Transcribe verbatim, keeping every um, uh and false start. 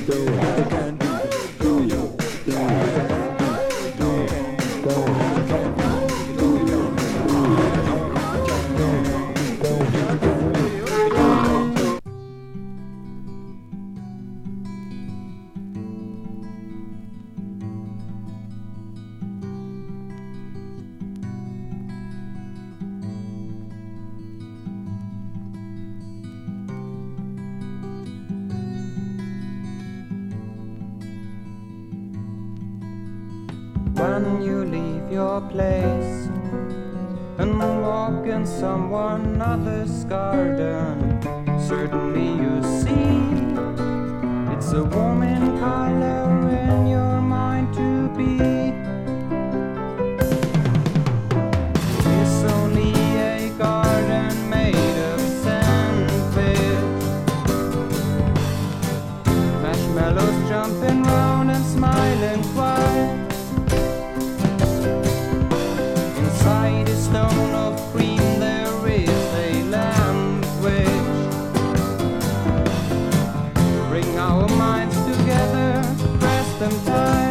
When you leave your place and walk in someone other's garden, certainly you see it's a warming color in your mind to be. It's only a garden made of sandfish, marshmallows jumping round and smiling quiet. Inside a stone of cream there is a language. Bring our minds together, press them tight.